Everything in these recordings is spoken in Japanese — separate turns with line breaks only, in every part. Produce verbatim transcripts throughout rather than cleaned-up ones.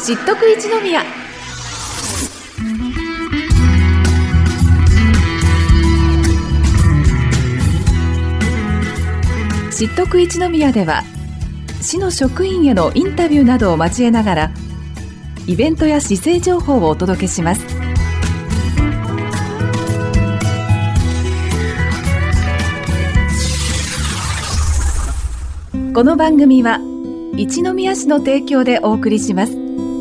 知っとく一宮。知っとく一宮では、市の職員へのインタビューなどを交えながらイベントや市政情報をお届けします。この番組は一宮市の提供でお送りします。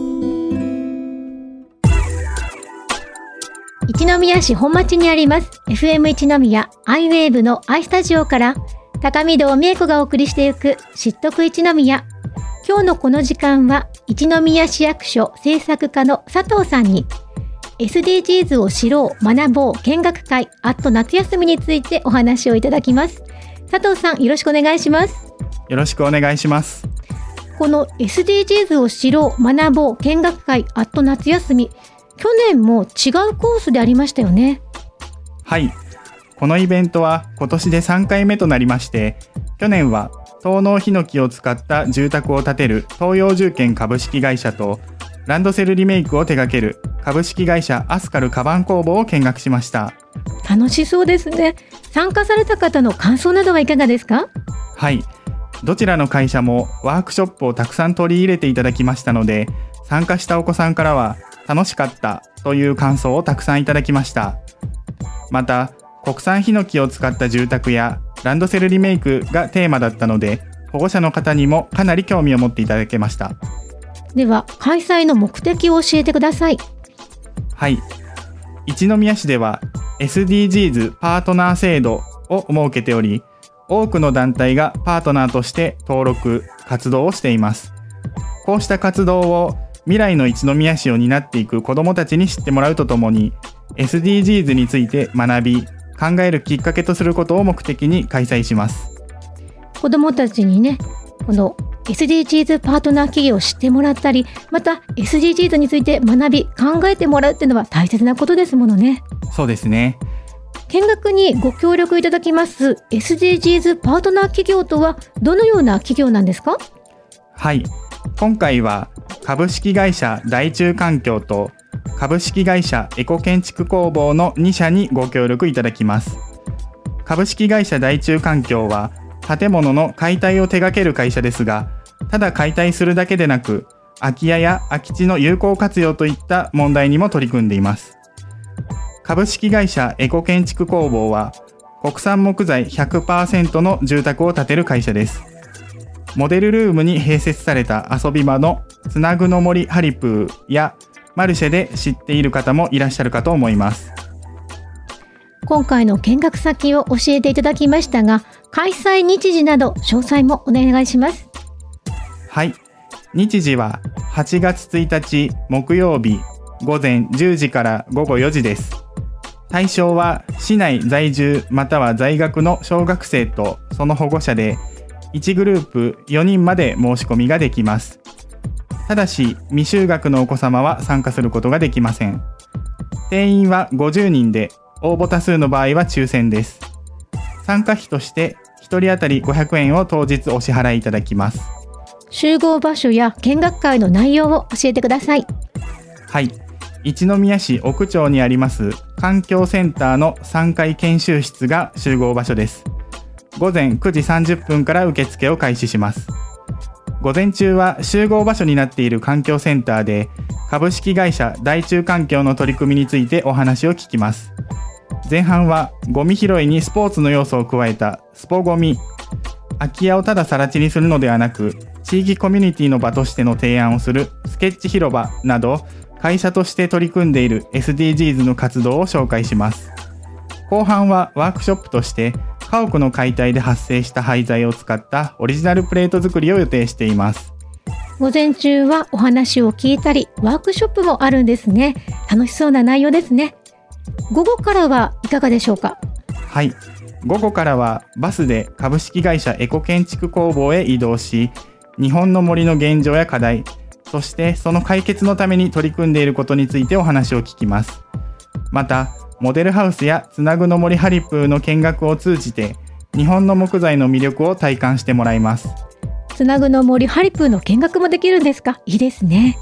一宮市本町にあります エフエム 一宮アイウェーブの アイスタジオから高見堂美恵子がお送りしていく知っとく一宮。今日のこの時間は一宮市役所政策課の佐藤さんに エスディージーズ を知ろう学ぼう見学会アット夏休みについてお話をいただきます。佐藤さん、よろしくお願いします。
よろしくお願いします。
この エスディージーズ を知ろう学ぼう見学会アット夏休み、去年も違うコースでありましたよね。
はい、このイベントは今年でさんかいめとなりまして、去年は東農ヒノキを使った住宅を建てる東洋住建株式会社とランドセルリメイクを手掛ける株式会社アスカルカバン工房を見学しました。
楽しそうですね。参加された方の感想などはいかがですか？
はい、どちらの会社もワークショップをたくさん取り入れていただきましたので、参加したお子さんからは楽しかったという感想をたくさんいただきました。また国産ヒノキを使った住宅やランドセルリメイクがテーマだったので、保護者の方にもかなり興味を持っていただけました。
では開催の目的を教えてください。
はい、一宮市では エスディージーズ パートナー制度を設けており、多くの団体がパートナーとして登録活動をしています。こうした活動を未来の一宮市を担っていく子どもたちに知ってもらうとともに、 エスディージーズ について学び考えるきっかけとすることを目的に開催します。
子どもたちにね、この エスディージーズ パートナー企業を知ってもらったり、また エスディージーズ について学び考えてもらうっていうのは大切なことですものね。
そうですね。
見学にご協力いただきます エスディージーズ パートナー企業とはどのような企業なんですか？
はい、今回は株式会社大中環境と株式会社エコ建築工房のに社にご協力いただきます。株式会社大中環境は建物の解体を手掛ける会社ですが、ただ解体するだけでなく、空き家や空き地の有効活用といった問題にも取り組んでいます。株式会社エコ建築工房は国産木材 ひゃくパーセント の住宅を建てる会社です。モデルルームに併設された遊び場のつなぐの森ハリプーやマルシェで知っている方もいらっしゃるかと思います。
今回の見学先を教えていただきましたが、開催日時など詳細もお願いします。
はい、日時ははちがつついたち木曜日ごぜんじゅうじからごごよじです。対象は市内在住または在学の小学生とその保護者で、いちグループよにんまで申し込みができます。ただし未就学のお子様は参加することができません。定員はごじゅうにんで、応募多数の場合は抽選です。参加費としてひとり当たりごひゃくえんを当日お支払いいただきます。
集合場所や見学会の内容を教えてください。
はい、一宮市奥町にあります環境センターのさんがい研修室が集合場所です。ごぜんくじさんじゅっぷんから受付を開始します。午前中は集合場所になっている環境センターで株式会社大中環境の取り組みについてお話を聞きます。前半はゴミ拾いにスポーツの要素を加えたスポゴミ、空き家をただ更地にするのではなく地域コミュニティの場としての提案をするスケッチ広場など、会社として取り組んでいる エスディージーズ の活動を紹介します。後半はワークショップとして家屋の解体で発生した廃材を使ったオリジナルプレート作りを予定しています。
午前中はお話を聞いたりワークショップもあるんですね。楽しそうな内容ですね。午後からはいかがでしょうか？
はい、午後からはバスで株式会社エコ建築工房へ移動し、日本の森の現状や課題、そしてその解決のために取り組んでいることについてお話を聞きます。またモデルハウスやつなぐの森ハリプーの見学を通じて日本の木材の魅力を体感してもらいます。
つなぐの森ハリプーの見学もできるんですか？いいですね。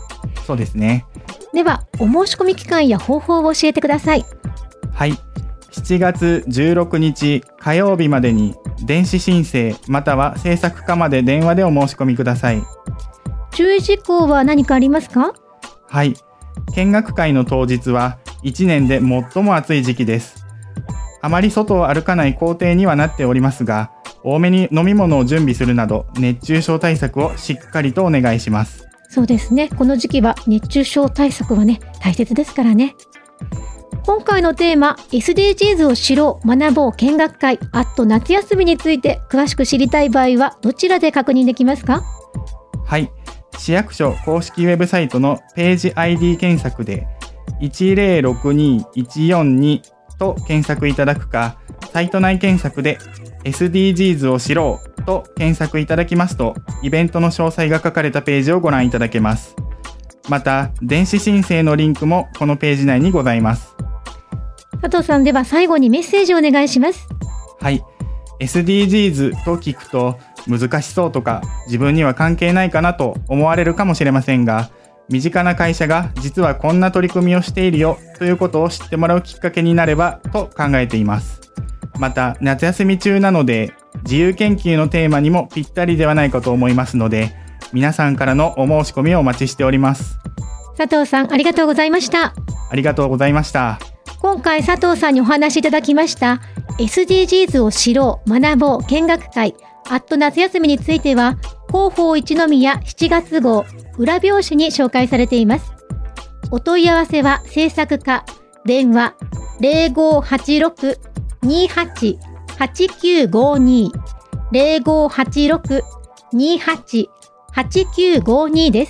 そうですね。
では、お申し込み期間や方法を教えてください。
はい。しちがつじゅうろくにち火曜日までに電子申請または制作課まで電話でお申し込みください。
注意事項は何かありますか？
はい。見学会の当日はいちねんで最も暑い時期です。あまり外を歩かない工程にはなっておりますが、多めに飲み物を準備するなど熱中症対策をしっかりとお願いします。
そうですね。この時期は熱中症対策はね、大切ですからね。今回のテーマ エスディージーズ を知ろう学ぼう見学会アット夏休みについて詳しく知りたい場合はどちらで確認できますか？
はい。市役所公式ウェブサイトのページ アイディー 検索でいちぜろろくにいちよんにと検索いただくか、サイト内検索で エスディージーズ を知ろうと検索いただきますと、イベントの詳細が書かれたページをご覧いただけます。また、電子申請のリンクもこのページ内にございます。
佐藤さん、では最後にメッセージをお願いします。
はい。エスディージーズ と聞くと難しそうとか自分には関係ないかなと思われるかもしれませんが、身近な会社が実はこんな取り組みをしているよということを知ってもらうきっかけになればと考えています。また、夏休み中なので自由研究のテーマにもぴったりではないかと思いますので、皆さんからのお申し込みをお待ちしております。
佐藤さん、ありがとうございました。
ありがとうございました。
今回佐藤さんにお話しいただきました エスディージーズ を知ろう学ぼう見学会アット夏休みについては、広報一宮しちがつ号裏表紙に紹介されています。お問い合わせは制作課電話 ゼロごはちろく にはち はちきゅうごに ゼロごはちろく にはち はちきゅうごに です。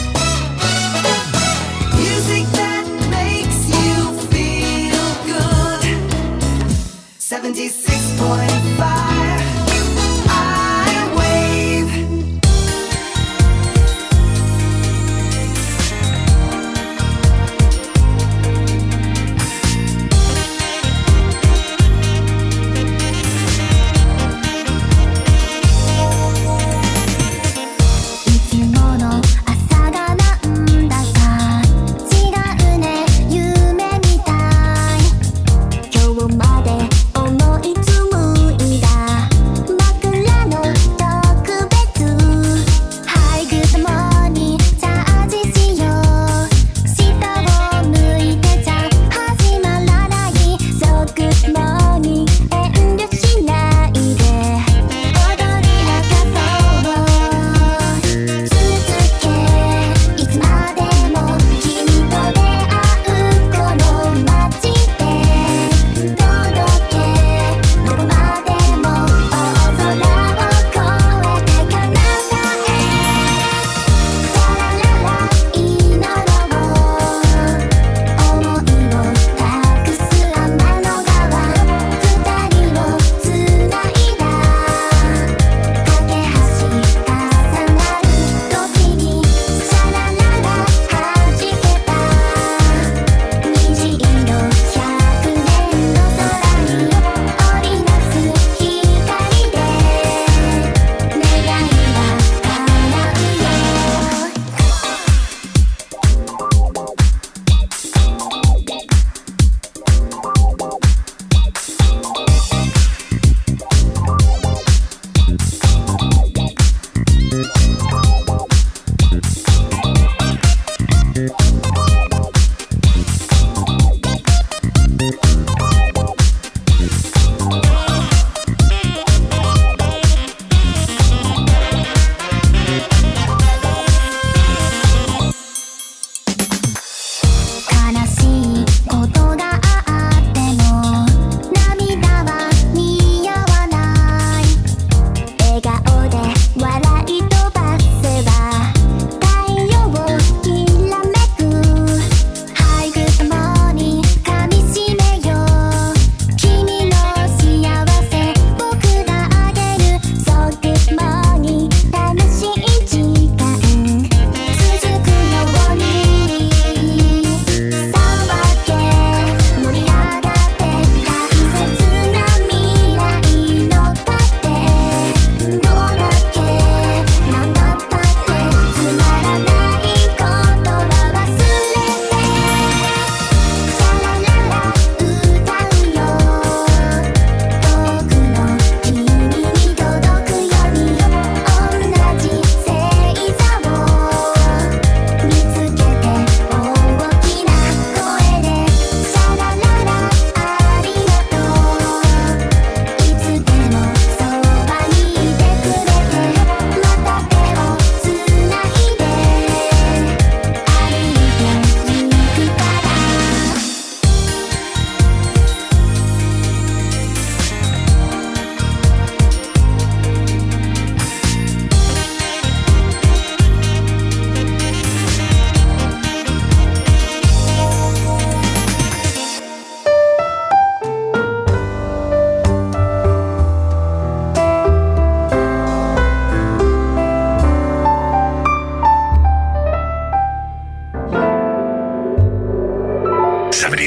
セブンティーシックスポイントファイブ 思い紡い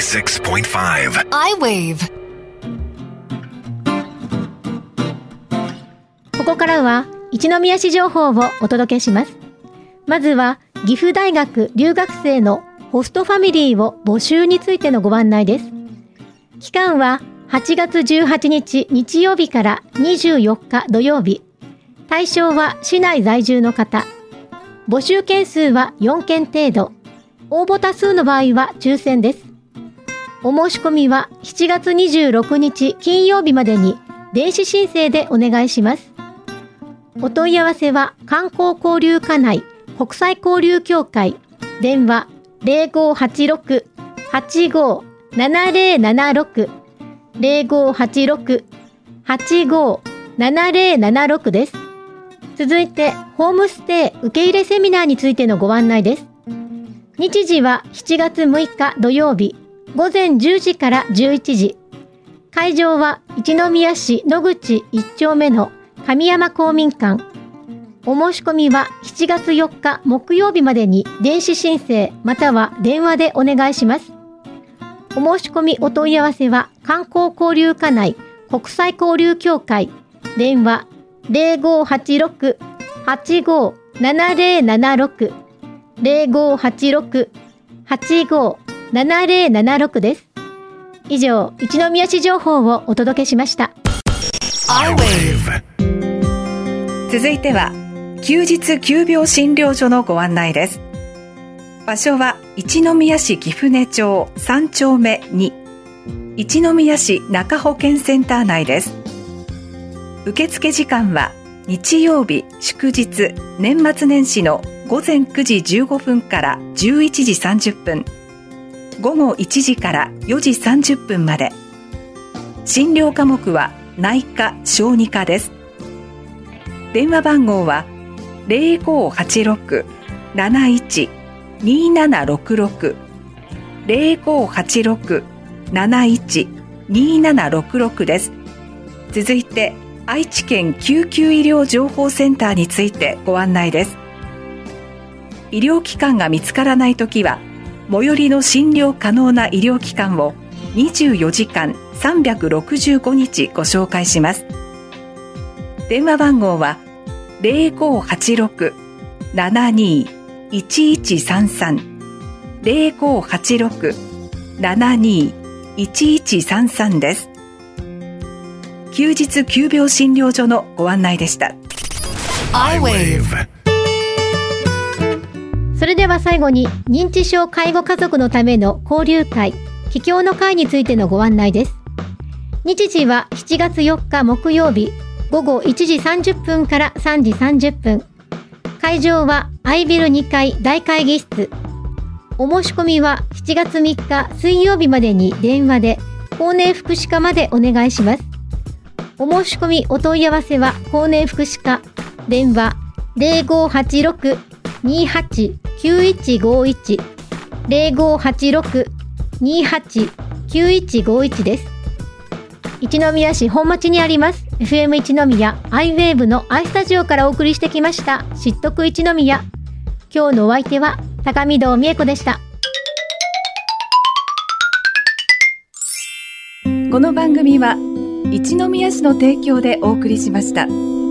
seventy-six point five
アイウェーブ。
ここからは一宮市情報をお届けします。まずは岐阜大学留学生のホストファミリーを募集についてのご案内です。期間ははちがつじゅうはちにち日曜日からにじゅうよっか土曜日。対象は市内在住の方。募集件数はよんけん程度。応募多数の場合は抽選です。お申し込みはしちがつにじゅうろくにち金曜日までに電子申請でお願いします。お問い合わせは観光交流課内国際交流協会電話 ゼロごはちろく はちごななゼロななろく ゼロごはちろく はちごななゼロななろく です。続いてホームステイ受け入れセミナーについてのご案内です。日時はしちがつむいか土曜日ごぜんじゅうじからじゅういちじ。会場は一宮市野口いっちょうめの神山公民館。お申し込みはしちがつよっか木曜日までに電子申請または電話でお願いします。お申し込みお問い合わせは観光交流課内国際交流協会電話 ゼロごはちろく はちごななゼロななろく ゼロごはちろく はちごななゼロななろく です。以上、一宮市情報をお届けしました。
アイウェーブ。
続いては休日急病診療所のご案内です。場所は一宮市貴船町さんちょうめに、一宮市中保健センター内です。受付時間は日曜日祝日年末年始のごぜんくじじゅうごふんからじゅういちじさんじゅっぷん、ごごいちじからよじさんじゅっぷんまで。診療科目は内科・小児科です。電話番号はゼロごはちろく なないち にななろくろく ゼロごはちろく なないち にななろくろく です。続いて愛知県救急医療情報センターについてご案内です。医療機関が見つからないときは最寄りの診療可能な医療機関をにじゅうよじかんさんびゃくろくじゅうごにちご紹介します。電話番号はゼロごはちろく ななにいちいちさんさん ゼロごはちろく ななにいちいちさんさん です。休日急病診療所のご案内でした。
アイウェーブ。
それでは最後に認知症介護家族のための交流会帰郷の会についてのご案内です。日時はしちがつよっか木曜日ごごいちじさんじゅっぷんからさんじさんじゅっぷん。会場はアイビルにかい大会議室。お申し込みはしちがつみっか水曜日までに電話で高齢福祉課までお願いします。お申し込みお問い合わせは高齢福祉課電話ゼロごはちろく にはち きゅういちごいち ゼロごはちろく にはち きゅういちごいち です。一宮市本町にあります エフエム 一宮アイウェーブの アイスタジオからお送りしてきました知っとく一宮。今日のお相手は高見堂美恵子でした。
この番組は一宮市の提供でお送りしました。